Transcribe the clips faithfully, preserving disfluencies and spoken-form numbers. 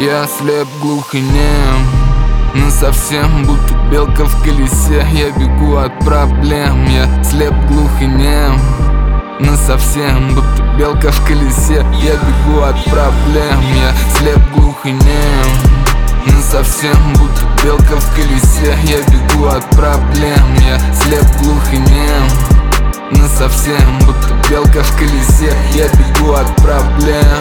Я слеп, глух и нем, но совсем будто белка в колесе. Я бегу от проблем. Я слеп, глух и нем, но совсем будто белка в колесе. Я бегу от проблем. Я слеп, глух и нем, но совсем будто белка в колесе. Я бегу от проблем. Я слеп, глух и нем, но совсем будто белка в колесе. Я бегу от проблем.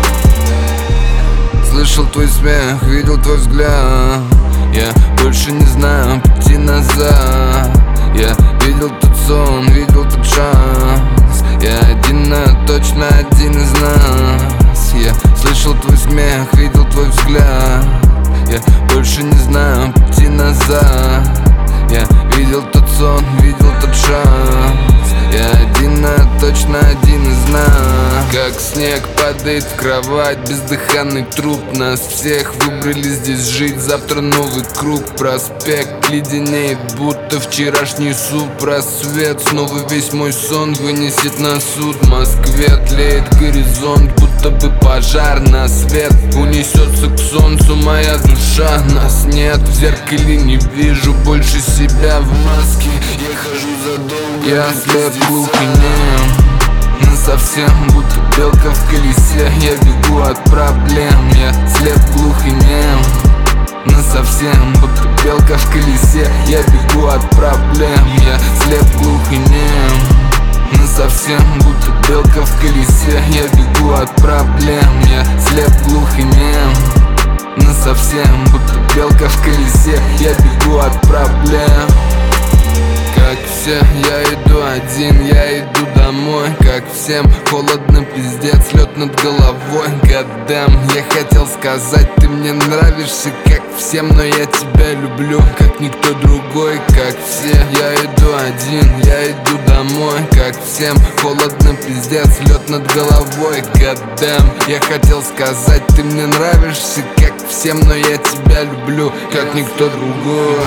Слышал твой смех, видел твой взгляд. Я больше не знаю пути назад. Я видел тот сон, видел тот шанс. Я один, а точно один из нас. Я слышал твой смех, видел твой взгляд. Я больше не знаю пути назад. Я видел тот сон, видел тот шанс. Я один, а точно один из нас. Как снег падает в кровать, бездыханный труп. Нас всех выбрали здесь жить, завтра новый круг. Проспект леденеет, будто вчерашний суп. Рассвет, снова весь мой сон вынесет на суд. В Москве тлеет горизонт, будто бы пожар на свет. Унесется к солнцу моя душа, нас нет. В зеркале не вижу больше себя в маске. Я хожу за долгой. Я слеп, глух и нем, но совсем будто белка в колесе. Я бегу от проблем. Я слеп, глух и нем, но совсем будто белка в колесе. Я бегу от проблем. Я слеп, глух и нем, но совсем будто белка в колесе. Я бегу от проблем. Я слеп, глух и нем, но совсем будто белка в колесе. Я бегу от проблем. Как все, я иду один, я иду домой. Как всем, холодно, пиздец, лед над головой. Гадам, я хотел сказать, ты мне нравишься, как всем. Но я тебя люблю, как никто другой. Как все, я иду один, я иду домой. Как всем, холодно, пиздец, лед над головой. Гадам, я хотел сказать, ты мне нравишься, как всем. Но я тебя люблю, как никто другой.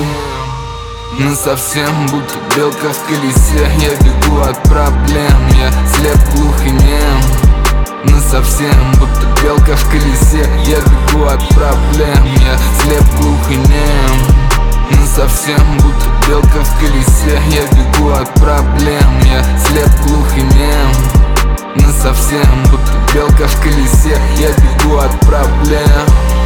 Но совсем будто белка в колесе. Я бегу от проблем. Я слеп, глух и нем, но совсем будто белка в колесе. Я бегу от проблем. Я слеп, глух и нем, но совсем будто белка в колесе. Я бегу от проблем. Я слеп, глух и нем, но совсем будто белка в колесе. Я бегу от проблем.